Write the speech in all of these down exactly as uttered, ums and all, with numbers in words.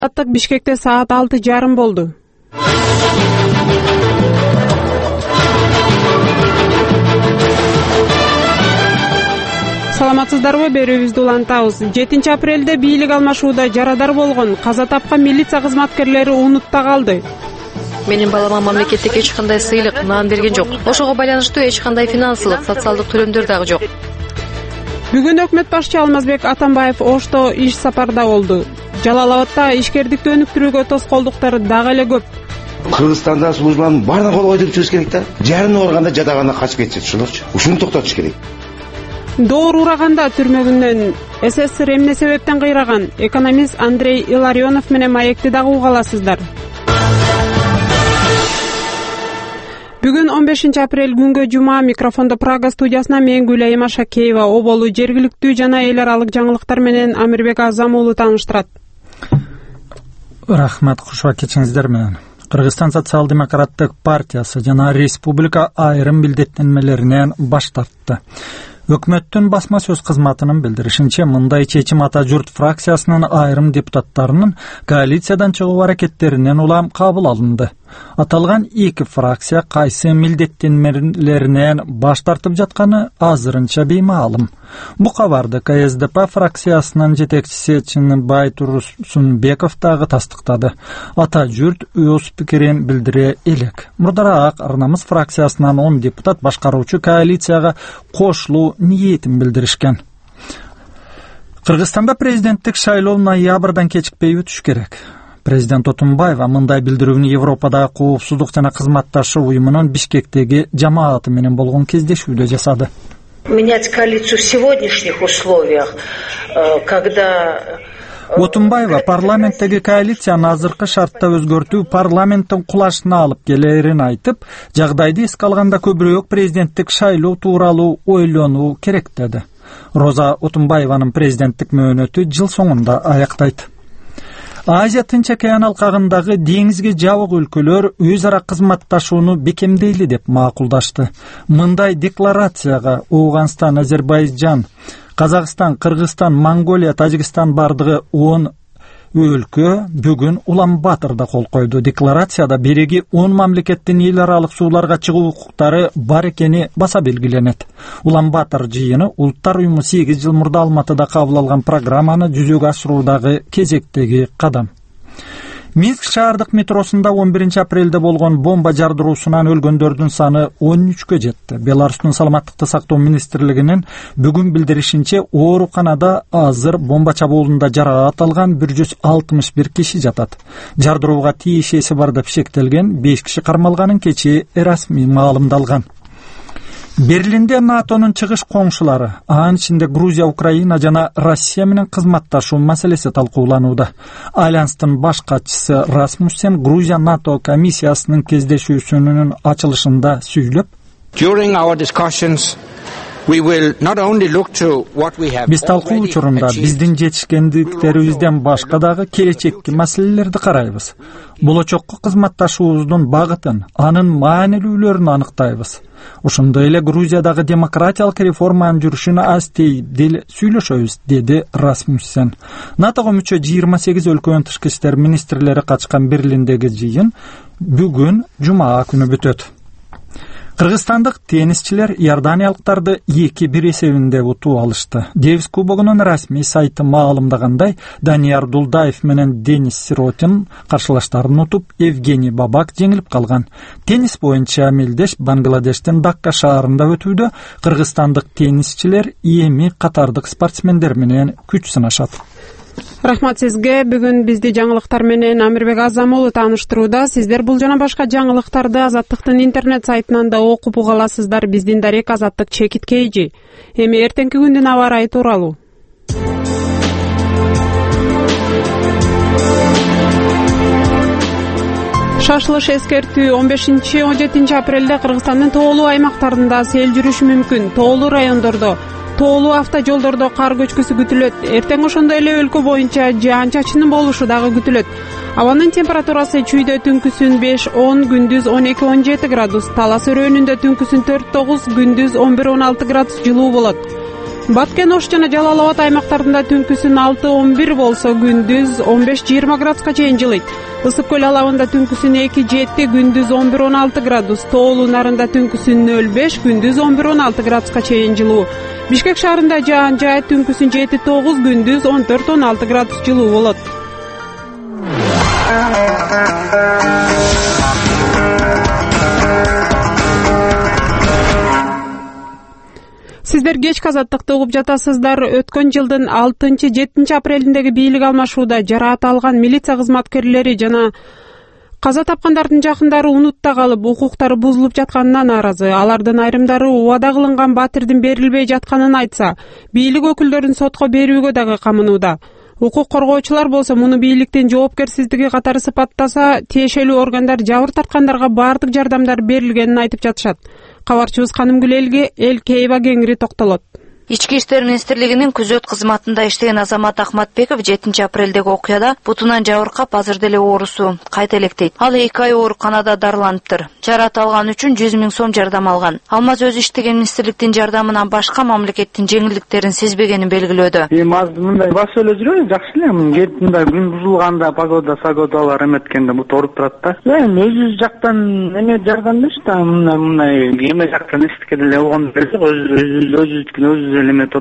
Аттык Бишкекте саат алты жарым болду. Саламатсыздарбы, берүүбүздү улантабыз. жетинчи апрелде бийлик алмашууда жарадар болгон, каза тапкан милиция кызматкерлери унутта калды. Менин балама мамлекеттик эч кандай сыйлык, нан берген жок. Ошого байланыштуу эч кандай финансылык, социалдык төлөмдөр дагы жок. Бүгүн өкмөт башчы Алмазбек Атамбаев Ошто иш сапарда болду. Жалал Абадта ишкердикти өнүктүрүүгө тоскоолдуктар дагы эле көп. Кыргызстанда службанын баардыгын кол койдуруп жүрүш керек да. Жарым оорганда жадаганда качып кетсе ушулорчу. Ушуну токтотуш керек. Доор ураганда түрмөгүнөн СССР эмне себептен кыйраган? Экономист Андрей Илларионов менен маекти дагы уга аласыздар. Бүгүн он бешинчи апрель күнгө жума. Микрофондо Прага студиясына мен Гүлайым Ашакеева. Оболу жергиликтүү жана эл аралык жаңылыктар менен Амирбек Азам уулу тааныштырат. Рахмат, кушуа кечиңиздер менен. Кыргызстан социал-демократтык партиясы жана республика айрым билдеттенмелеринен баш тартты. Өкмөттүн басма сөз кызматынын билдиришинче, мындай чечим Ата журт фракциясынын айрым депутаттарынын коалициядан чыгуу аракеттеринен улам кабыл алынды. Аталган эки фракция кайсы милдеттенмелеринен баш тартып жатканы азырынча беймаалым. Бу кабарды ка эс дэ пэ фракциясынын жетекчиси Чыныбай Турсунбеков дагы тастыктады. Ата журт өз пикирин билдире элек. Мурдараак Арнамыз фракциясынан он депутат башкаруучу коалицияга кошулуу ниетин билдиришкен. Кыргызстанда президенттик шайлоо ноябрдан кечикпей өтүш керек. Президент Отунбаева мындай билдирүүнү Европадагы коопсуздук жана кызматташуу уюмунун Бишкектеги жамааты менен болгон кездешүүдө жасады. Менять коалицию в сегодняшних условиях, когда Отунбаева парламенттеги коалицияны азыркы шартта өзгөртүү парламенттин кулашына алып келерин айтып, жагдайды эске алганда көбүрөөк президенттик шайлоо тууралуу ойлонуу керек деди. Роза Отунбаеванын президенттик мөөнөтү жыл соңунда аяктайт. Азия Тынч океан алкагындагы деңизге жабык өлкөлөр өз ара кызматташууну бекемдейли деп макулдашты. Мындай декларацияга Ооганстан, Азербайжан, Казакстан, Кыргызстан, Монголия, Тажикстан бардыгы он өлкө бүгүн Улан-Батырда кол койду. Декларацияда бириги он мамлекеттин эл аралык сууларга чыгуу укуктары бар экени баса белгиленет. Улан-Батыр жыйыны Улуттар уюму сегиз жыл мурда Алматыда кабыл алган программаны жүзөгө ашыруудагы кезектеги кадам. Минск шаардык метросунда он биринчи апрелде болгон бомба жардыруусунан өлгөндөрдүн саны он үчкө жетти. Беларустун саламаттыкты сактоо министрлигинин бүгүн билдиришинче, ооруканада азыр бомба чабуулунда жараат алган бир жүз алтымыш бир киши жатат. Жардырууга тиешеси бар деп шектелген беш киши кармалганын кечээ расмий маалымдалган. Берлинде НАТОнун чыгыш коңшулары, анын ичинде Грузия, Украина жана Россия менен кызматташуу маселеси талкууланууда. Альянстын баш катчысы Расмуссен Грузия НАТО комиссиясынын кездешүүсүнүн ачылышында сүйлөп, биз талкуу учурунда биздин жетишкендиктерибизден башка дагы келечекки маселелерди карайбыз. Болочокко кызматташуубуздун багытын, анын маанилүүлөрүн аныктайбыз. Ошондой эле Грузиядагы демократиялык реформанын жүрүшүнө астейдил сүйлөшөбүз, деди Расмуссен. НАТОго мүчө жыйырма сегиз өлкөнүн тышкы иштер министрлери катышкан Берлиндеги жыйын бүгүн жума күнү бүтөт. Кыргызстандык теннисчилер иорданиялыктарды эки бир эсебинде утуп алышты. Дэвис кубогунун расмий сайты маалымдагандай, Данияр Дулдаев менен Денис Сиротин каршылаштарын утуп, Евгений Бабак жеңилип калган. Теннис боюнча мелдеш Бангладештин Дакка шаарында өтүүдө кыргызстандык теннисчилер эми катардык спортсмендер менен күч сынашат. Рахмат сизге. Бүгүн бизди жаңылыктар менен Амирбек Азам уулу тааныштырууда. Сиздер бул жана башка жаңылыктарды Азаттыктын интернет сайтынан да окуп уга аласыздар. Биздин дарек Азаттык чекит кейжи. Эми эртеңки күндүн аба ырайы тууралуу. Шашылыш эскертүү он бешинчи он жетинчи апрелде Кыргызстандын тоолуу аймактарында сел жүрүшү мүмкүн. Тоолуу райондордо, тоолуу автожолдордо кар көчкүсү күтүлөт. Эртең ошондой эле өлкө боюнча жаан-чачындын болушу дагы күтүлөт. Абанын температурасы чүйдө түнкүсүн беш он, күндүз он эки он жети градус, Талас өрөөнүндө түнкүсүн төрт тогуз, күндүз он бир он алты градус жылуу болот. Баткен Ош жана Жалал Абад аймактарында түнкүсүн алты он бир болсо, күндүз он беш жыйырма градуска чейин жылыйт. Ысык көл алабында түнкүсүн эки жети, күндүз он бир он алты градус, Тоолуу нарында түнкүсүн нөл беш, күндүз он бир он алты градуска чейин жылуу. Бишкек шаарында жаан жаайт, түнкүсүн жети тогуз, күндүз он төрт он алты градус жылуу болот. Сиздер кечки азаттыкты угуп жатасыздар. Өткөн жылдын алтынчы жетинчи апрелиндеги бийлик алмашууда жараат алган милиция кызматкерлери жана каза тапкандардын жакындары унутта калып, укуктары бузулуп жатканына нааразы. Алардын айрымдары убада кылынган батирдин берилбей жатканын айтса, бийлик өкүлдөрүн сотко берүүгө дагы камынууда. Укук коргоочулар болсо муну бийликтин жоопкерсиздиги катары сыпаттаса, тиешелүү органдар жабыр тарткандарга баардык жардамдар берилгенин айтып жатышат. Кабарчыбыз Канымгүл Элкеева кеңири токтолот. Ички иштер министрлигинин күзөт кызматында иштеген Азамат Ахматбеков жетинчи апрелдеги окуяда бутунан жабыркап, азыр деле оорусу кайта электейт. Ал эки ай ооруканада дарыланыптыр. Жараат алган үчүн жүз миң сом жардам алган. Алмаз өзү иштеген министрликтин жардамынан башка мамлекеттин жеңилдиктерин сезбегенин белгилөөдө. Эми азыр мындай баш эле жүрөбүз, жакшы эле. Кетип мындай күн бузулганда погода, сагодалар эметкенде бут ооруп турат да. Эми өзүбүз жактан эме жардам беришти, мындай мындай эме жактан эстикке деле болгон берсек, өзүбүздүкүн өзүбүз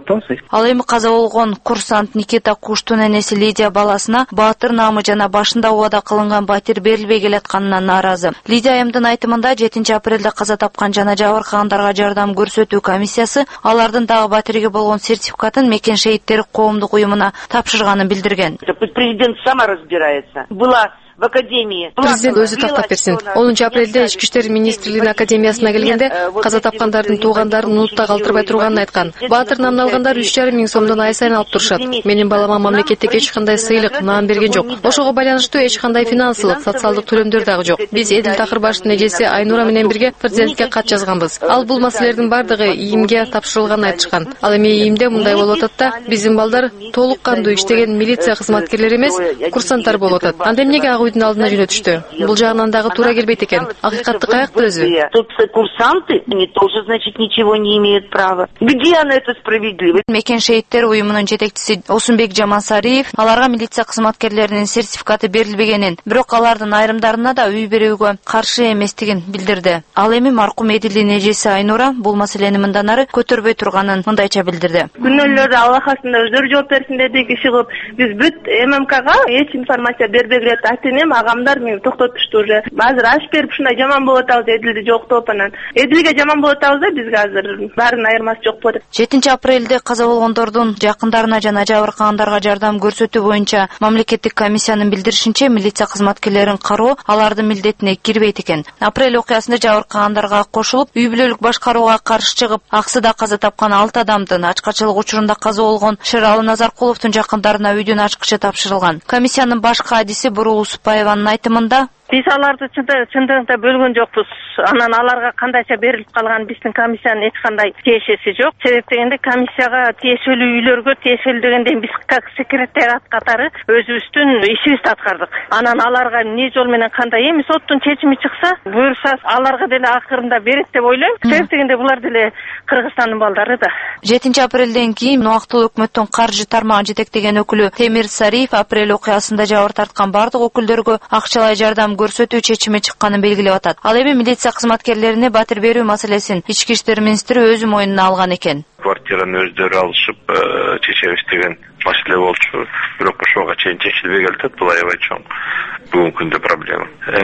Ал эми каза болгон курсант Никита Куштун энеси Лидия баласына баатыр наамы жана башында убада кылынган батир берилбей келатканынан нааразы. Лидия айымдын айтымында жетинчи апрелде каза тапкан жана жабыркагандарга жардам көрсөтүү комиссиясы алардын дагы батирге болгон сертификатын Мекен шейиттери коомдук уюмуна тапшырганын билдирген. Президент сама разбирается. Была Президент өзү тактап берсин. онунчу апрелде Ички иштер министрлигинин академиясына келгенде каза тапкандардын туугандарын унутта калтырбай турганын айткан. Баатыр наамын алгандар үч жарым миң сомдон ай сайын алып турушат. Менин балама мамлекеттик эч кандай сыйлык, наам берген жок. Ошого байланыштуу эч кандай финансылык, социалдык төлөмдөр дагы жок. Биз Эдил Такырбаштын эжеси Айнура менен бирге президентке кат жазганбыз. Ал бул маселелердин бардыгы ИИМге тапшырылганын айтышкан. Ал эми ИИМде мындай болуп атат да, биздин балдар толук кандуу иштеген милиция кызматкерлери эмес, курсанттар болуп атат. Анда эмнеге ак үйдүн алдына жөнөтүштү? Бул жагынан дагы туура келбейт экен. Акыйкатты каякта өзү? Курсанты, они тоже, значит, ничего не имеют права. Где она это справедливость? Мекен шейиттер уюмунун жетекчиси Осунбек Жамансариев аларга милиция кызматкерлеринин сертификаты берилбегенин, бирок алардын айрымдарына да үй берүүгө каршы эместигин билдирди. Ал эми маркум Эдилдин эжеси Айнура бул маселени мындан ары көтөрбөй турганын мындайча билдирди. Күнөөлөрдү Аллах астында өздөрү жооп берсин дедик, иши кылып, биз бүт ММКга эч информация бербей келет. Атенем агамдар мени токтотушту уже. Азыр аш берип ушундай жаман болуп атабыз, Эдилди жоктоп анан. Эдилге жаман болуп атабыз да, бизге азыр баарынын айырмасы жок болот. жетинчи апрелде каза болгондордун жакындарына жана жабыркагандарга жардам көрсөтүү боюнча мамлекеттик комиссиянын билдиришинче, милиция кызматкерлерин кароо алардын милдетине кирбейт экен. Апрель окуясында жабыркагандарга кошулуп, үй бүлөлүк башкарууга каршы чыгып, Аксыда каза тапкан алты адамдын ачкачылык учурунда каза болгон Шералы Назаркуловдун жакындарына үйдүн ачкычы тапшырылган. Комиссиянын башкы адиси Буруу Усупаеванын айтымында, биз аларды чындыгында бөлгөн жокпуз. Анан аларга кандайча берилип калган биздин комиссиянын эч кандай тиешеси жок. Себеп дегенде комиссияга тиешелүү үйлөргө тиешелүү дегенде биз как секретариат катары өзүбүздүн ишибизди аткардык. Анан аларга эмне жол менен кандай эми соттун чечими чыкса, буюрса аларга деле акырында берет деп ойлойм. Себеп дегенде булар деле Кыргызстандын балдары да. жетинчи апрелден кийин убактылуу өкмөттүн каржы тармагын жетектеген өкүлү Темир Сариев апрель окуясында жабыр тарткан бардык өкүлдөргө акчалай жардам көрсөтүү чечими чыкканын белгилеп атат. Ал эми милиция кызматкерлерине батир берүү маселесин Ички иштер министри өзү мойнуна алган экен. Квартираны өздөрү алышып чечебиз деген маселе болчу. Бирок ошого чейин чечилбей келатат. Бул аябай чоң бүгүнкү күндө проблема.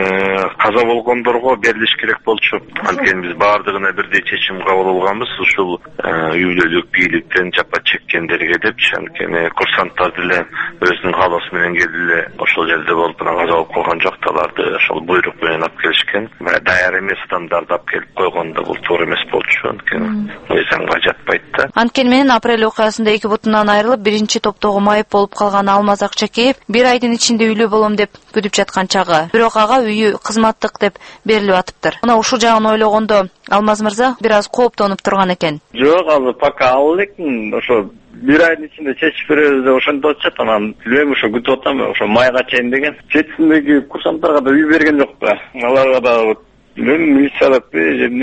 Каза болгондорго берилиш керек болчу. Анткени биз баардыгына бирдей чечим кабыл алганбыз. Ушул үй бүлөлүк бийликтен жапа чеккендерге депчи, анткени курсанттар деле өзүнүн каалоосу менен келип эле ошол жерде болуп каза болуп калган жок. Аларды ошол буйрук менен алып келишкен. Даяр эмес адамдарды алып келип койгондо бул туура эмес болчу. Анткени мыйзамга жатпайт да. Анткени менен апрель окуясында эки бутунан айрылып, биринчи топтогу майып болуп калган Алмаз Акчакеев бир айдын ичинде үйлүү болом деп күтүп жаткан чагы. Бирок ага үйү кызматтык деп берилип атыптыр. Мына ушул жагын ойлогондо Алмаз мырза бир аз кооптонуп турган экен. Жок, ал пока ал элекин, ошо бир айдын ичинде чечип беребиз деп ошентип атышат. Анан билбейм, ошо күтүп атам, ошо майга чейин деген. Четисиндеги курсанттарга да үй берген жок да. Аларга да билбейм, милиция деп же эмне деп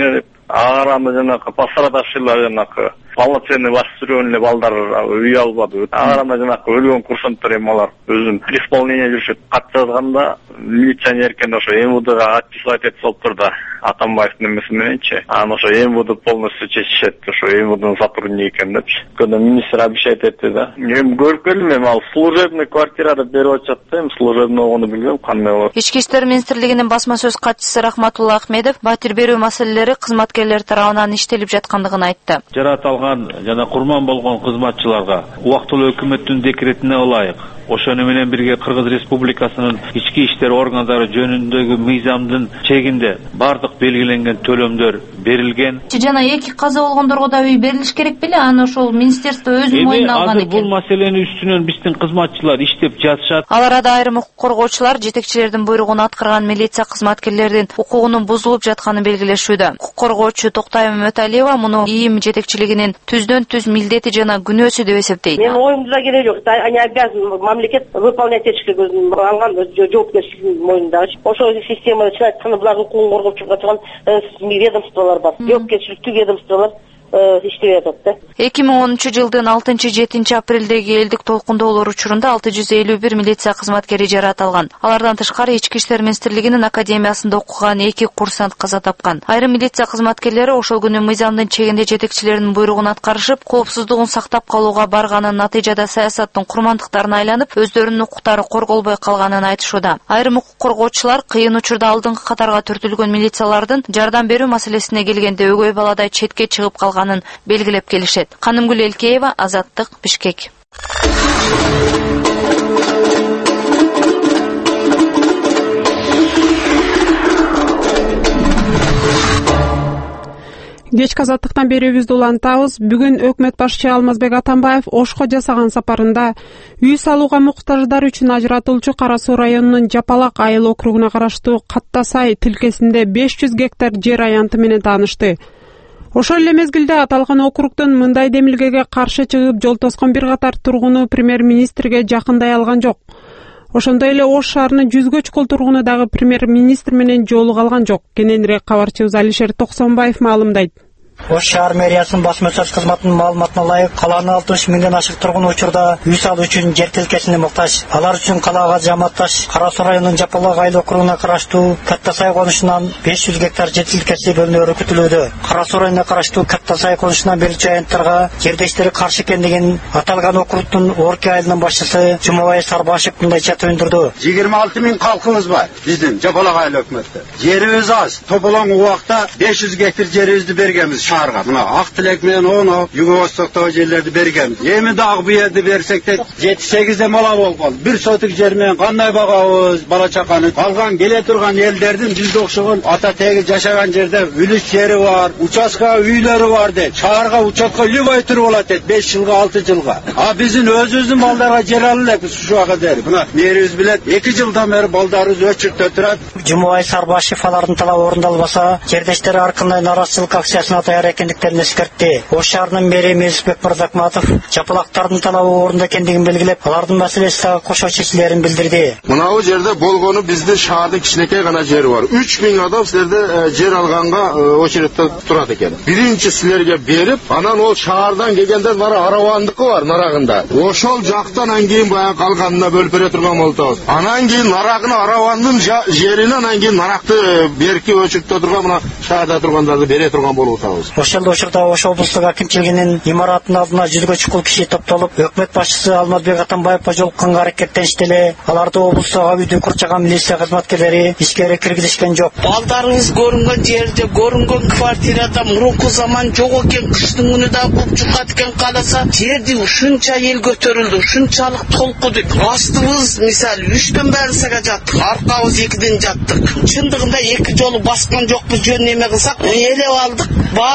ага караганда жанакы пострадавшийлар жанакы полноценный восстановленный балдар үй албады. Ага караганда жанакы өлгөн курсанттар эми алар өзүн при исполнении жүрүшөт. Кат жазганда милиционер экен ошо МВДга отчислать этип салыптыр да. Атамбаевдин эмеси мененчи. Анан ошо МВД полностью чечишет, ошо МВДнын сотрудники экен депчи. Көдө министр обещать этти да. Эми көрүп келдим, эми ал служебный квартирада берип атышат да, эми служебный болгону билбейм кандай болот. Ички иштер министрлигинин басма сөз катчысы Рахматулла Ахмедов батир берүү маселелери кызматкерлер тарабынан иштелип жаткандыгын айтты. Жаратылган жана курман болгон кызматчыларга убактылуу өкмөттүн декретине ылайык ошону менен бирге Кыргыз Республикасынын ички иштер органдары жөнүндөгү мыйзамдын чегинде бардык белгиленген төлөмдөр берилген. Жана эки каза болгондорго да үй берилиш керек беле? Аны ошол министрство өзү мойнуна алган экен. Бул маселенин үстүнөн биздин кызматчылар иштеп жатышат. Ал арада айрым укук коргоочулар жетекчилердин буйругун аткарган милиция кызматкерлеринин укугунун бузулуп жатканын белгилешүүдө. Укук коргоочу Токтоай Мөталиева муну ИИМ жетекчилигинин түздөн түз милдети жана күнөөсү деп эсептейт. Мен оюмда кереги жок. Они обязаны мамлекет выполнять этички алган жоопкерчилигин мойнунда. Ошол системада чын айтканда булар укугун коргоп жаткан ведомстволор бар. Жоопкерчиликтүү ведомстволор иштеп атат да. эки миң онунчу жылдын алтынчы жетинчи апрелдеги элдик толкундоолор учурунда алты жүз элүү бир милиция кызматкери жаратылган. Алардан тышкары ички иштер министрлигинин академиясында окуган эки курсант каза тапкан. Айрым милиция кызматкерлери ошол күнү мыйзамдын чегинде жетекчилеринин буйругун аткарышып, коопсуздугун сактап калууга барганын натыйжада саясаттын курмандыктарына айланып, өздөрүнүн укуктары корголбой калганын айтышууда. Айрым укук коргоочулар кыйын учурда алдыңкы катарга түртүлгөн милициялардын жардам берүү маселесине келгенде өгөй баладай четке чыгып калган белгилеп келишет. Канымгүл Элкеева, Азаттык, Бишкек. Кечки Азаттыктан берүүбүздү улантабыз. Бүгүн өкмөт башчы Алмазбек Атамбаев Ошко жасаган сапарында үй салууга муктаждар үчүн ажыратылчу Кара Суу районунун Жапалак айыл округуна караштуу Каттасай тилкесинде беш жүз гектар жер аянты менен таанышты. Ошол эле мезгилде аталган округдун мындай демилгеге каршы чыгып жол тоскон бир катар тургуну премьер-министрге жакындай алган жок. Ошондой эле Ош шаарынын жүзгө чукул тургуну дагы премьер-министр менен жолуга алган жок. Кененирээк кабарчыбыз Алишер Токсонбаев маалымдайт. Ош шаар мэриясынын басма сөз кызматынын маалыматына ылайык, калаанын алтымыш миңден ашык тургуну учурда үй салуу үчүн жер тилкесине муктаж. Алар үчүн калаага жамаатташ Кара Суу районунун Жапалак айыл округуна караштуу Каттасай конушунан беш жүз гектар жер тилкеси бөлүнөөрү күтүлүүдө. Кара Суу районуна караштуу Каттасай конушунан берүүчү аянттарга жердештери каршы экендигин аталган округдун Орки айылынын башчысы Жумабай Сарбашев мындайча туюндурду. жыйырма алты миң калкыбыз бар биздин Жапалак айыл өкмөттө. Жерибиз аз. Тополоң убакта беш жүз гектар жерибизди бергенбиз шаарга. Мына Ак Тилек менен Оно, Юго Востоктогу жерлерди бергенбиз. Эми дагы бу жерди берсек де жети сегиз мала болгон. Бир сотук жер менен кандай багабыз бала чаканы. Калган келе турган элдердин бизде окшогон ата теги жашаган жерде үлүс жери бар, участка үйлөрү бар дейт. Шаарга участка любой туруп алат дейт беш жылга алты жылга. А биздин өзүбүздүн балдарга жер ала элек ушуга кадер. Мына мэрибиз билет эки жылдан бери балдарыбыз өчүртө турат. Жумабай Сарбашев алардын талабы орундалбаса, жердештери ар кандай нараазычылык акциясына даяр экендиктерин эскертти. Ош шаарынын мэри Мелисбек Мырзакматов Жапалактардын талабы орунда экендигин белгилеп, алардын маселеси дагы кошо чечилерин билдирди. Мынау жерде болгону биздин шаардын кичинекей гана жери бар. үч миң адам силерде жер алганга очередте турат экен. Биринчи силерге берип, анан ол шаардан келгендер бары аравандыкы бар нарагында. Ошол жактан анан кийин баягы калганына бөлүп бере турган болтабыз. Анан кийин нарагына аравандын жерине анан кийин наракты берки өчүртө турган мына шаарда тургандарды бере турган болуп атабыз. Ошол учурда Ош облустук акимчилигинин имаратынын алдына жүзгө чукул киши топтолуп, өкмөт башчысы Алмазбек Атамбаевга жолукканга аракеттеништи эле. Аларды облустук үйдү курчаган милиция кызматкерлери ишкери киргизишкен жок. Балдарыңыз көрүнгөн жерде, көрүнгөн квартирада мурунку заман жок экен, кыштын күнү да бук чукат экен каласа, жерди ушунча эл көтөрүлдү, ушунчалык толкуду. Астыбыз мисалы үчтөн баасага жаттык, аркабыз экиден жаттык. Чындыгында эки жолу баскан жокпуз, жөн неме кылсак, элеп алдык. Баары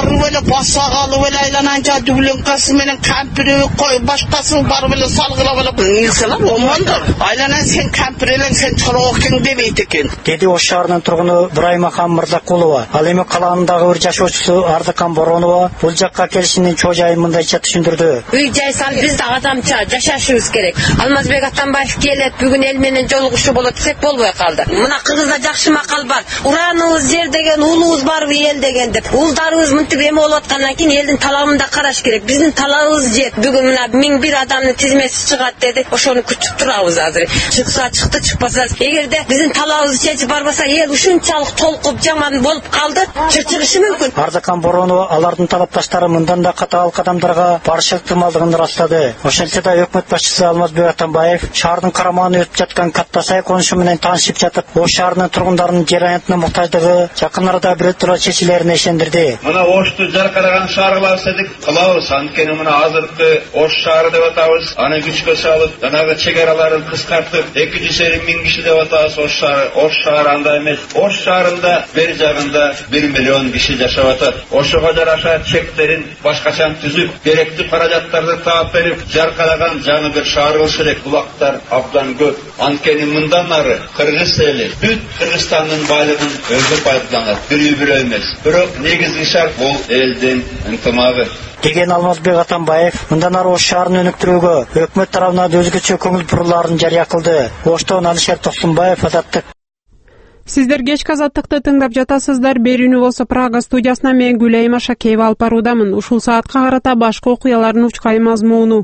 барып эле басак алып эле айлананча дубленкасы менен кампири кой башкасы барып эле салгылап эле нерселер омондор. Айланан сен кампир элең, сен чолок экен дебейт экен. Деди Ош шаарынын тургуну Бураймахан Мырзакулова. Ал эми калаандагы бир жашоочусу Ардыкан Боронова бул жакка келишинин чоо жайын мындайча түшүндүрдү. Үй жай салып биз да адамча жашашыбыз керек. Алмазбек Атамбаев келет, бүгүн эл менен жолугушуу болот десек болбой калды. Мына Кыргызда жакшы макал бар. Ураныбыз жер деген, улубуз барбы эл деген деп. Улдарыбыз мынтип эме болуп аткандан кийин элдин талабын да караш керек. Биздин талабыбыз жет. Бүгүн мына миң бир адамдын тизмеси чыгат деди. Ошону күтүп турабыз азыр. Чыкса чыкты, чыкпаса эгерде биздин талабыбызды чечип барбаса эл ушунчалык толкуп жаман болуп калды, чычырышы мүмкүн. Ардыкан Боронова алардын талапташтары мындан да катаал кадамдарга барышы ыктымалдыгын ырастады. Ошентсе да өкмөт башчысы Алмазбек Атамбаев шаардын карамагына өтүп жаткан Катта сай конушу менен таанышып жатып, Ош шаарынын тургундарынын жер аянтына муктаждыгы жакын арада бирөтүрө чечилерин ишендирди. Мына Ошту жаркыраган шаарга десек кылабыз. Анткени мына азыркы Ош шаары деп атабыз. Аны күчкө салып, жанагы чегараларын кыскартып, эки жүз элүү миң киши деп атабыз Ош шаары. Ош шаары андай эмес. Ош шаарында бер жагында бир миллион киши жашап атат. Ошого жараша чектерин башкача түзүп, керектүү каражаттарды таап берип, жаркыраган жаңы бир шаар болуш керек. Булактар абдан көп. Анткени мындан ары Кыргыз эли бүт Кыргызстандын байлыгын өзү пайдаланат. Бирөө-бирөө эмес. Бирок негизги шарт бул элдин ынтымагы. Деген Алмазбек Атамбаев мындан ары Ош шаарын өнүктүрүүгө өкмөт тарабынан өзгөчө көңүл бурулаарын жарыя кылды. Оштон Алишер Токсунбаев, Азаттык. Сиздер кечки Азаттыкты тыңдап жатасыздар. Берүүнү болсо Прага студиясынан мен Гүлайым Ашакеева алып баруудамын. Ушул саатка карата башка окуялардын учкай мазмуну.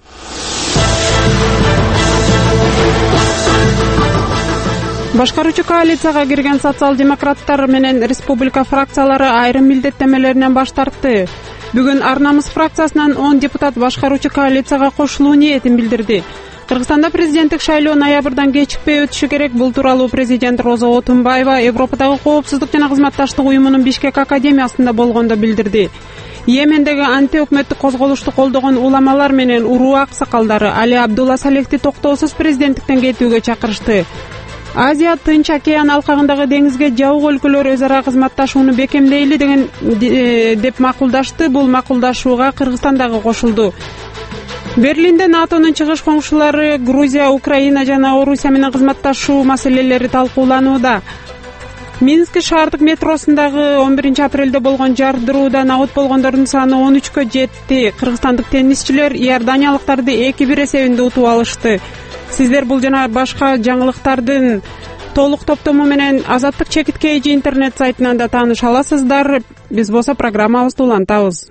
Башкаруучу коалицияга кирген социал-демократтар менен республика фракциялары айрым милдеттемелеринен баш тартты. Бүгүн Ар намыс фракциясынан он депутат башкаруучу коалицияга кошулуу ниетин билдирди. Кыргызстанда президенттик шайлоо ноябрдан кечикпей өтүшү керек. Бул тууралуу президент Роза Отунбаева Европадагы коопсуздук жана кызматташтык уюмунун Бишкек академиясында болгондо билдирди. Йемендеги анти-өкмөттүк козголушту колдогон уламалар менен уруу аксакалдары Али Абдулла Салехти токтоосуз президенттиктен кетүүгө чакырышты. Азия Тынч океан алкагындагы деңизге жабык өлкөлөр өз ара кызматташууну бекемдейли деген деп макулдашты. Бул макулдашууга Кыргызстан дагы кошулду. Берлинде НАТОнун чыгыш коңшулары Грузия, Украина жана Орусия менен кызматташуу маселелери талкууланууда. Минск шаардык метросундагы он биринчи апрелде болгон жардыруудан абот болгондордун саны он үчкө жетти. Кыргызстандык теннисчилер иорданиялыктарды эки бир эсебинде утуп алышты. Сиздер бул жана башка жаңылыктардын толук топтому менен Азаттык чекит эйчи интернет сайтынан да тааныша аласыздар. Биз болсо программабызды улантабыз.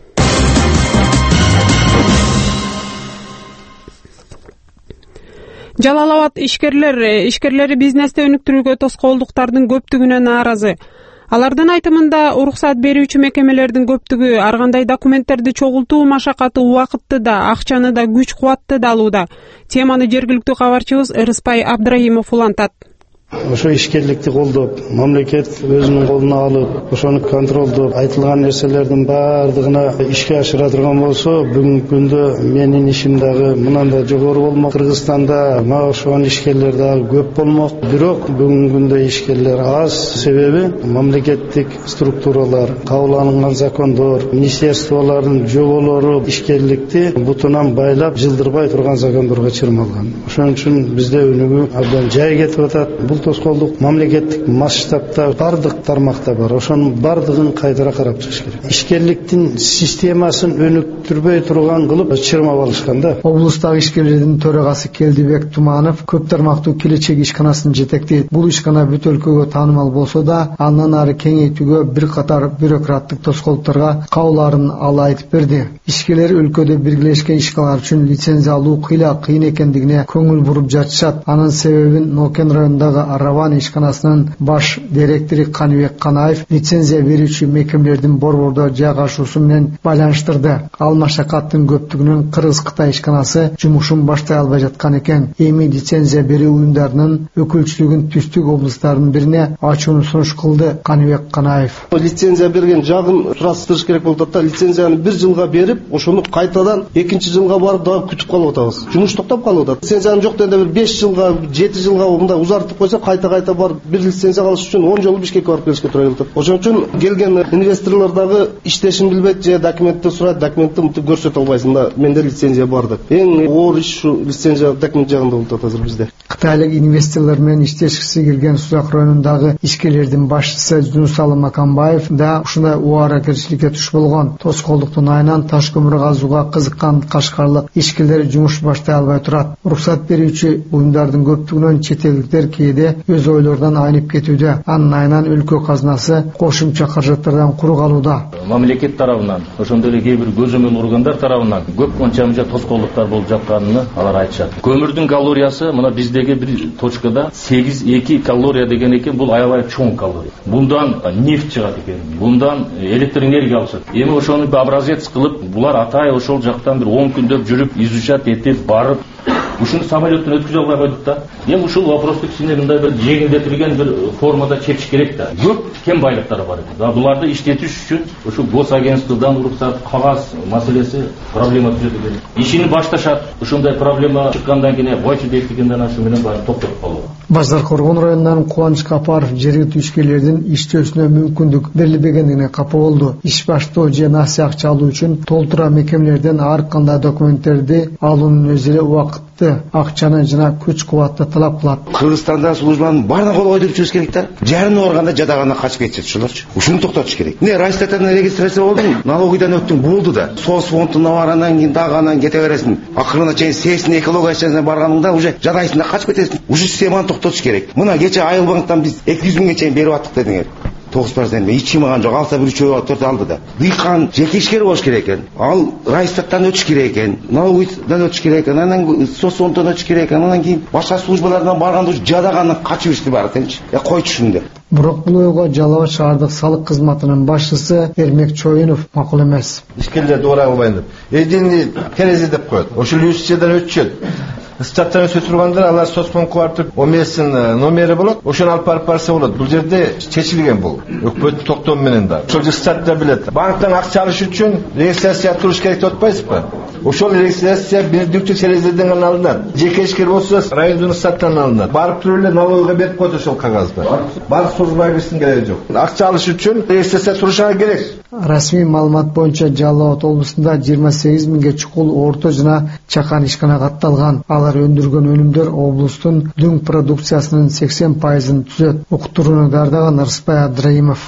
Жалал Абад ишкерлер ишкерлери бизнести өнүктүрүүгө тоскоолдуктардын көптүгүнө нааразы. Алардын айтымында уруксат берүүчү мекемелердин көптүгү ар кандай документтерди чогултуу машакаты убакытты да, акчаны да, күч кубатты да алууда. Теманы жергиликтүү кабарчыбыз Ырыспай Абдрахимов улантат. Ошо ишкерликти колдоп, мамлекет өзүнүн колуна алып, ошону контролдоп, айтылган нерселердин баардыгына ишке ашыра турган болсо, бүгүнкү күндө менин ишим дагы мындан да жогору болмок. Кыргызстанда мага окшогон ишкерлер дагы көп болмок. Бирок бүгүнкү күндө ишкерлер аз. Себеби мамлекеттик структуралар, кабыл алынган закондор, министерстволордун жоболору ишкерликти бутунан байлап, жылдырбай турган закондорго чырмалган. Ошон үчүн бизде өнүгүү абдан жай кетип атат. Бул тоскоолдук мамлекеттик масштабта бардык тармакта бар. Ошонун бардыгын кайдыра карап чыгыш керек. Ишкерликтин системасын өнүктүрбөй турган кылып чырмап алышкан да. Облустагы ишкерлердин төрагасы Келдибек Туманов көп тармактуу келечек ишканасын жетектейт. Бул ишкана бүт өлкөгө таанымал болсо да, андан ары кеңейтүүгө бир катар бюрократтык тоскоолдуктарга кабыларын ал айтып берди. Ишкерлер өлкөдө биргелешкен ишканалар үчүн лицензия алуу кыйла кыйын экендигине көңүл буруп жатышат. Анын себебин Нокен районундагы Араван ишканасынын баш директору Каныбек Канаев лицензия берүүчү мекемелердин борбордо жайгашуусу менен байланыштырды. Ал машакаттын көптүгүнөн Кыргыз-Кытай ишканасы жумушун баштай албай жаткан экен. Эми лицензия берүү уюмдарынын өкүлчүлүгүн түштүк облустардын бирине ачууну сунуш кылды Каныбек Канаев. Лицензия берген жагын сурастырыш керек болуп атат. Лицензияны бир жылга берип, ошону кайтадан экинчи жылга барып дагы күтүп калып атабыз. Жумуш токтоп калып атат. Лицензияны жок дегенде бир беш жылга, жети жылга мындай узартып койсо болса кайта-кайта барып бир лицензия алыш үчүн он жолу Бишкекке барып келишке туура келет. Ошон үчүн келген инвесторлор дагы иштешин билбейт же документти сурайт, документти мынтип көрсөтө албайсың да. Менде лицензия бар деп. Эң оор иш ушу лицензия документ жагында болуп атат азыр бизде. Кытайлык инвесторлор менен иштешкиси келген Сузак районундагы ишкерлердин башчысы Жунусалы Маканбаев да ушундай убара кирчиликке туш болгон. Тоскоолдуктун айынан таш көмүр казууга кызыккан кашкарлык ишкерлер жумуш баштай албай турат. Уруксат берүүчү уюмдардын көптүгүнөн чет элдиктер кээде өз ойлорунан айнып кетүүдө. Анын айынан өлкө казынасы кошумча каражаттардан куру калууда. Мамлекет тарабынан, ошондой эле кээ бир көзөмөл органдар тарабынан көп канча-мынча тоскоолдуктар болуп жатканын алар айтышат. Көмүрдүн калориясы мына биздеги бир точкада сегиз эки калория деген экен, бул аябай чоң калория. Bundan neft чыгат экен, bundan электр энергия алышат. Эми ошону образец кылып, булар атай ошол жактан бир он күндөп жүрүп, изучат этип, барып, ушуну самолеттен өткүзө албай койдук да. Эми ушул вопросту кичине мындай бир жеңилдетилген бир формада чечиш керек да. Көп кен байлыктары бар экен. Да, буларды иштетиш үчүн ушу госагентстводан уруксат, кагаз маселеси проблема түзөт экен. Ишини башташат. Ошондой проблема чыккандан кийин бойчу дейтигенден ашу менен баары токтотуп калуу. Базар Коргон районунан Кубаныч Капаров жергиликтүү ишкерлердин иштөөсүнө мүмкүндүк берилбегендигине капа болду. Иш баштоо же насыя акча алуу үчүн толтура мекемелерден ар кандай документтерди алуунун өзү эле убакытты, акчаны жана күч кубатты талап кылат. Кыргызстанда службанын баарын кол койдуруп жүрүш керек да. Жарым барганда жадагана качып кетишет ушуларчы. Ушуну токтотуш керек. Не Райстаттан регистрация болдуң, налогыйдан өттүң, болду да. Соц фондуна баргандан кийин дагы анан кете бересиң. Акырына чейин сесин экологиясына барганыңда уже жадайсың да качып кетесиң. Ушу системаны токтотуш керек. Мына кече Айыл банктан биз эки жүз миңге чейин берип аттык дедиңер. тогуз процент эч ким алган жок, алса бир үчөө төрт алды да. Дыйкан жеке ишкер болуш керек экен. Ал Райстаттан өтүш керек экен, налогыйдан өтүш керек экен, анан соцфонддон өтүш керек экен, анан кийин башка службалардан барганда жадаганы качып жүрүштү баары тенчи. Я койчу шунду. Бирок бул ойго Жалал Абад шаардык салык кызматынын башчысы Эрмек Чоюнов макул эмес. Ишкерлерди урай албайын деп. Эдини керези деп коет. Ошол лицензиядан өтүшөт. Статтан өтө тургандар алар соцфондко барып он месяцтин номери болот. Ошону алып барып барса болот. Бул жерде чечилген бул. Өкмөттүн токтому менен да. Ошол статта билет. Банктан акча алыш үчүн регистрация туруш керек деп атпайсызбы? Ошол регистрация бирдиктүү терезеден гана алынат. Жеке ишкер болсо райондун статтан алынат. Барып туруп эле налогыга берип коет ошол кагазды. Барып службага кирсин кереги жок. Акча алыш үчүн регистрация турушга керек. Расмий маалымат боюнча Жалал Абад облусунда жыйырма сегиз миңге чукул орто жана чакан ишкана катталган. Алар өндүргөн өнүмдөр облустун дүң продукциясынын сексен пайызын түзөт. Уктурууну даярдаган Рыспай Абдраимов.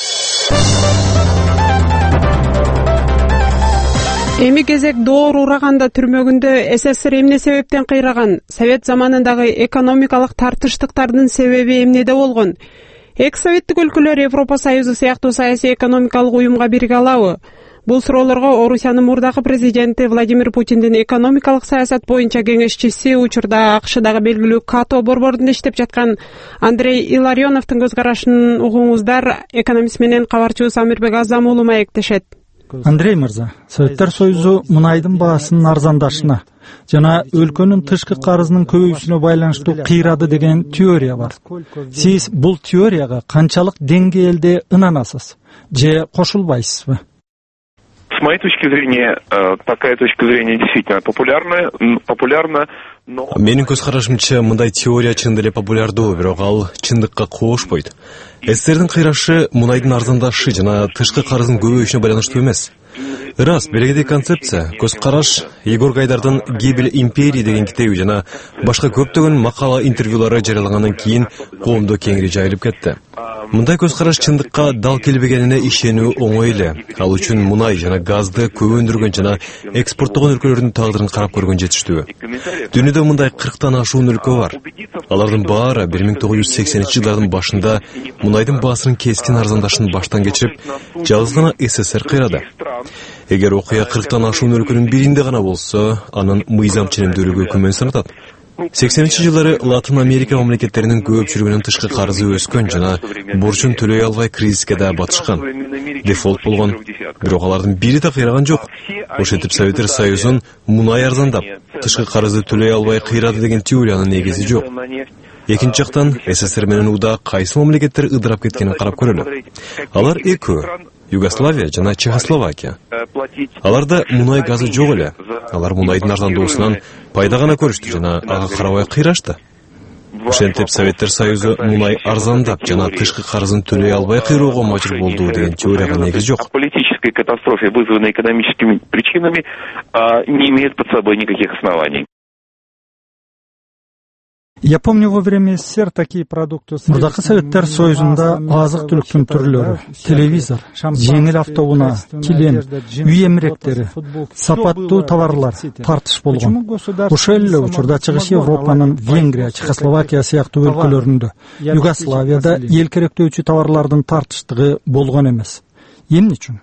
Эми кезек доор ураганда түрмөгүндө СССР эмне себептен кыйраган? Совет заманындагы экономикалык тартыштыктардын себеби эмнеде болгон? Экс советтик өлкөлөр Европа Союзу сыяктуу саясий экономикалык уюмга бириге алабы? Бул суроолорго Орусиянын мурдагы президенти Владимир Путиндин экономикалык саясат боюнча кеңешчиси, учурда АКШдагы белгилүү Като борборунда иштеп жаткан Андрей Илларионовдун көз карашын угуңуздар. Экономист менен кабарчыбыз Амирбек Азам уулу маектешет. Андрей мырза, Советтер Союзу мунайдын баасынын арзандашына жана өлкөнүн тышкы карызынын көбөйүүсүнө байланыштуу кыйрады деген теория бар. Сиз бул теорияга канчалык деңгээлде ынанасыз же кошулбайсызбы? С моей точки зрения, такая точка зрения действительно популярна, популярна, но... Менин көз карашымча мындай теория чын эле популярдуу, бирок ал чындыкка коошпойт. СССРдин кыйрашы мунайдын арзандашы жана тышкы карыздын көбөйүшүнө байланыштуу эмес. Рас, белгилүү концепция, көз караш Егор Гайдардын «Гибель империи» деген китеби жана башка көптөгөн макала интервьюлары жарыялангандан кийин коомдо кеңири жайылып кетти. Мындай көз караш чындыкка дал келбегенине ишенүү оңой эле. Ал үчүн мунай жана газды көп өндүргөн жана экспорттогон өлкөлөрдүн тагдырын карап көргөн жетиштүү. Дүйнөдө мындай кырктан ашуун өлкө бар. Алардын баары бир миң тогуз жүз сексенинчи жылдардын башында мунайдын баасынын кескин арзандашын баштан кечирип, жалгыз гана СССР кыйрады. Эгер окуя кырктан ашуун өлкөнүн биринде гана болсо, анын мыйзам ченемдүүлүгү күмөн санатат. сексенинчи жылдары Латын Америка мамлекеттеринин көпчүлүгүнүн тышкы карызы өскөн жана борчун төлөй албай кризиске да батышкан. Дефолт болгон, бирок алардын бири да кыйраган жок. Ошентип Советтер Союзун мунай арзандап, тышкы карызды төлөй албай кыйрады деген теориянын негизи жок. Экинчи жактан СССР менен уда кайсы мамлекеттер ыдырап кеткенин карап көрөлү. Алар экөө, Югославия жана Чехословакия. Аларда мунай газы жок эле. Алар мунайдын арзандоосунан пайда гана көрүштү жана ага карабай кыйрашты. Ошентип Советтер Союзу мунай арзандап жана тышкы карызын төлөй албай кыйроого мажбур болду деген теорияга негиз жок. О политической катастрофе, вызванной экономическими причинами, не имеет под собой никаких оснований. Я помню, во время СССР такие продукты... Мурдакы Советтер Союзунда азык түлүктүн түрлөрү, телевизор, жеңил автоунаа, килем, үй эмеректери, сапаттуу товарлар тартыш болгон. Ошол эле учурда чыгыш Европанын Венгрия, Чехословакия сыяктуу өлкөлөрүндө, Югославияда эл керектөөчү товарлардын тартыштыгы болгон эмес. Эмне үчүн?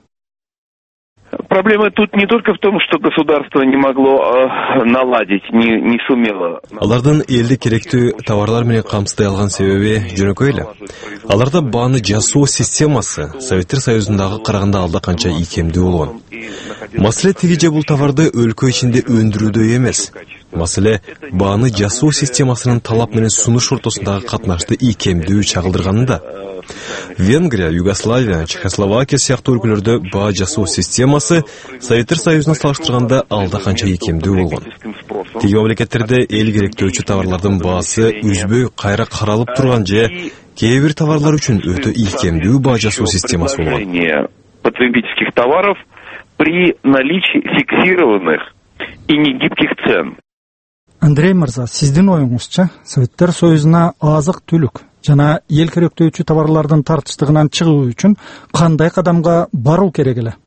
Проблема тут не только в том, что государство не могло э, наладить, не, не сумело. Алардын элди керектүү товарлар менен камсытай алган себеби жөнөкөй эле. Аларда бааны жасоо системасы Советтер Союзундагы караганда алда канча ийкемдүү болгон. Маселе тиги же бул товарды өлкө ичинде өндүрүүдө эмес. Маселе бааны жасоо системасынын талап менен сунуш ортосундагы катнашты ийкемдүү чагылдырганында. Венгрия, Югославия, Чехословакия сыяктуу өлкөлөрдө баа жасоо системасы Советтер Союзуна салыштырганда алда канча ийкемдүү болгон. Тиги мамлекеттерде эл керектөөчү товарлардын баасы үзбөй кайра каралып турган же кээ бир товарлар үчүн өтө ийкемдүү баа жасоо системасы болгон. Потребительских товаров при наличии фиксированных и негибких цен. Андрей мырза, сиздин оюңузча, Советтер Союзуна азык-түлүк жана эл керектөөчү товарлардын тартыштыгынан чыгуу үчүн кандай кадамга баруу керек эле?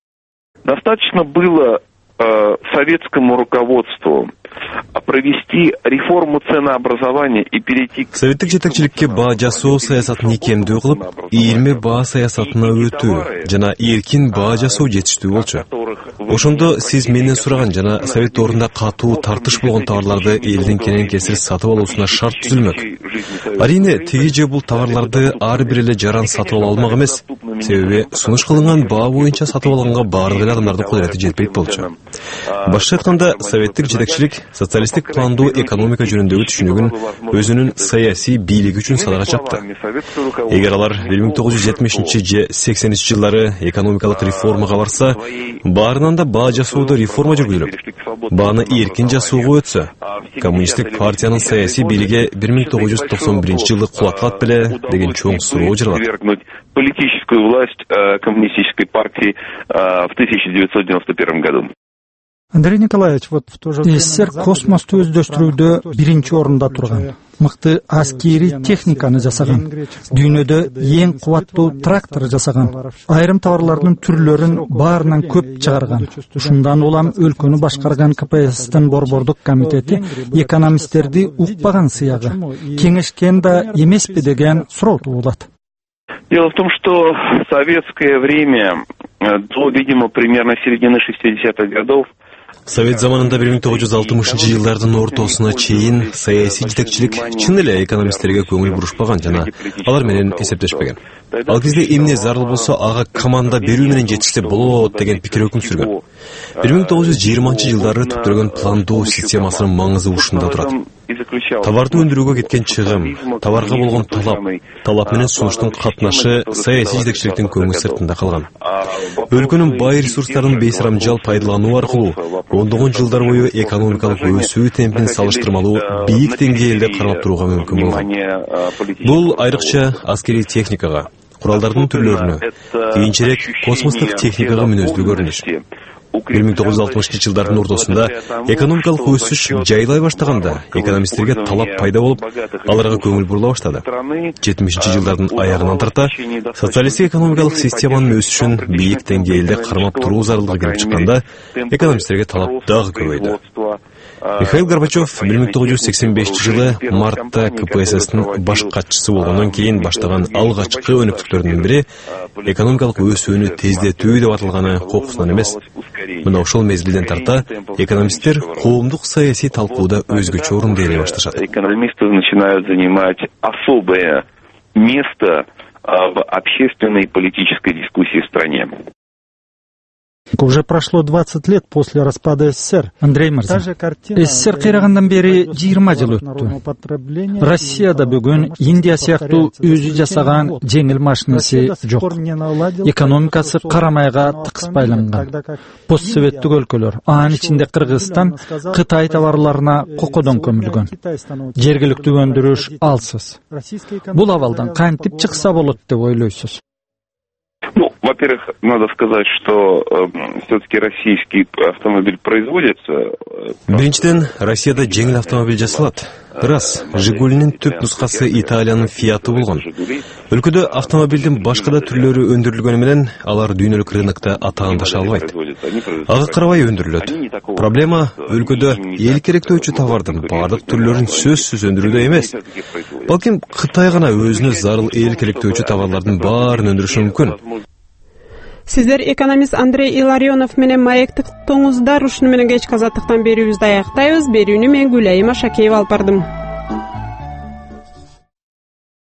Достаточно было э, советскому руководству провести реформу ценообразования и перейти к... Советтик жетекчиликке баа жасоо саясатын ийкемдүү кылып, ийилме баа саясатына өтүү жана эркин баа жасоо жетиштүү болчу. Ошондо сиз менден сураган жана совет ордунда катуу тартыш болгон товарларды элдин кенен кесир сатып алуусуна шарт түзүлмөк. Арийне тиги же бул товарларды ар бир эле жаран сатып ала алмак эмес. Себеби сунуш кылынган баа боюнча сатып алганга баардык эле адамдардын кудурети жетпейт болчу. Башкача айтканда, советтик жетекчилик социалисттик пландуу экономика жөнүндөгү түшүнүгүн өзүнүн саясий бийлиги үчүн садага чапты. Эгер алар бир миң тогуз жүз жетимишинчи же сексенинчи жылдары экономикалык реформага барса, баарынан да баа жасоодо реформа жүргүзүлүп, бааны эркин жасоого өтсө, коммунисттик партиянын саясий бийлиги бир миң тогуз жүз токсон биринчи жылы кулатылат беле деген чоң суроо жаралат. Политическую власть э, коммунистической партии э, в тысяча девятьсот девяносто первом году. Андрей Николаевич, вот в то же время... СССР космосту өздөштүрүүдө биринчи орунда турган. Мыкты аскери техниканы жасаган. Дүйнөдө эң кубаттуу трактор жасаган. Айрым товарлардын түрлөрүн баарынан көп чыгарган. Ушундан улам өлкөнү башкарган КПССтин борбордук комитети экономисттерди укпаган сыягы. Кеңешкен да эмеспи деген суроо туулат. Дело в том, что в советское время, до, видимо, примерно середины шестидесятых годов, Совет заманында бир миң тогуз жүз алтымышынчы жылдардын ортосуна чейин саясий жетекчилик чын эле экономисттерге көңүл бурушпаган жана алар менен эсептешпеген. Ал кезде эмне зарыл болсо ага команда берүү менен жетишсе болот деген пикир өкүм сүргөн. бир миң тогуз жүз жыйырманчы жылдары түптөлгөн пландоо системасынын маңызы ушунда турат. Товарды өндүрүүгө кеткен чыгым, товарга болгон талап, талап менен сунуштун катнашы саясий жетекчиликтин көңүл сыртында калган. Өлкөнүн бай ресурстарын бейсарамжал пайдалануу аркылуу ондогон жылдар бою экономикалык өсүү темпин салыштырмалуу бийик деңгээлде кармап турууга мүмкүн болгон. Бул айрыкча аскери техникага, куралдардын түрлөрүнө, кийинчерээк космостук техникага мүнөздүү көрүнүш. бир миң тогуз жүз алтымышынчы жылдардын ортосунда экономикалык өсүш жайлай баштаганда экономисттерге талап пайда болуп, аларга көңүл бурула баштады. жетимишинчи жылдардын аягынан тарта социалисттик экономикалык системанын өсүшүн бийик деңгээлде кармап туруу зарылдыгы келип чыкканда, экономисттерге талап дагы көбөйдү. Михаил Горбачев бир миң тогуз жүз сексен бешинчи жылы мартта КПССтин баш катчысы болгондон кийин баштаган алгачкы өнүктүктөрдүн бири экономикалык өсүүнү тездетүү деп аталганы кокусунан эмес. Мына ошол мезгилден тарта экономисттер коомдук саясий талкууда өзгөчө орунду ээлей башташат. Экономисты начинают занимать особое место в общественной и политической дискуссии в стране. Уже прошло двадцать лет после распада СССР. Андрей Мырза, СССР кыйрагандан бери жыйырма жыл өттү. Россияда бүгүн Индия сыяктуу өзү жасаган жеңил машинеси жок. Экономикасы карамайга тыкыз байланган. Постсоветтик өлкөлөр, анын ичинде Кыргызстан, Кытай товарларына кокодон көмүлгөн. Жергиликтүү өндүрүш алсыз. Бул абалдан кантип чыкса болот деп ойлойсуз? Ну, во-первых, надо сказать, что э, все-таки российский автомобиль производится. Биринчиден, Россияда жеңил автомобиль жасалат. Рас, Жигулинин түп нускасы Италиянын Фиаты болгон. Өлкөдө автомобилдин башка да түрлөрү өндүрүлгөнү менен алар дүйнөлүк рынокто атаандаша албайт. Ага карабай өндүрүлөт. Проблема өлкөдө эл керектөөчү товардын бардык түрлөрүн сөзсүз өндүрүүдө эмес. Балким Кытай гана өзүнө зарыл эл керектөөчү товарлардын баарын өндүрүшү мүмкүн. Сиздер экономист Андрей Илларионов менен маектиктоңуздар ушуну менен кечки азаттыктан берүүбүздү аяктайбыз. Берүүнү мен Гүлайым Ашакеева алып бардым.